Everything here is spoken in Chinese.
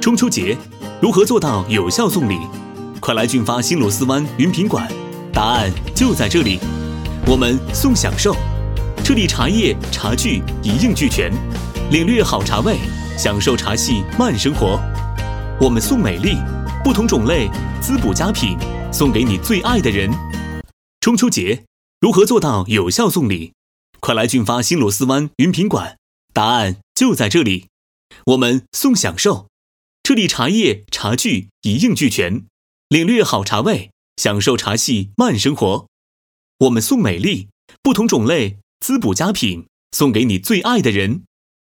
中秋节如何做到有效送礼？快来俊发新螺丝湾云品馆，答案就在这里。我们送享受，这里茶叶茶具一应俱全，领略好茶味，享受茶系慢生活。我们送美丽，不同种类滋补佳品，送给你最爱的人。中秋节如何做到有效送礼？快来俊发新螺丝湾云品馆，答案就在这里。我们送享受，这里茶叶茶具一应俱全，领略好茶味，享受茶系慢生活。我们送美丽，不同种类滋补佳品，送给你最爱的人。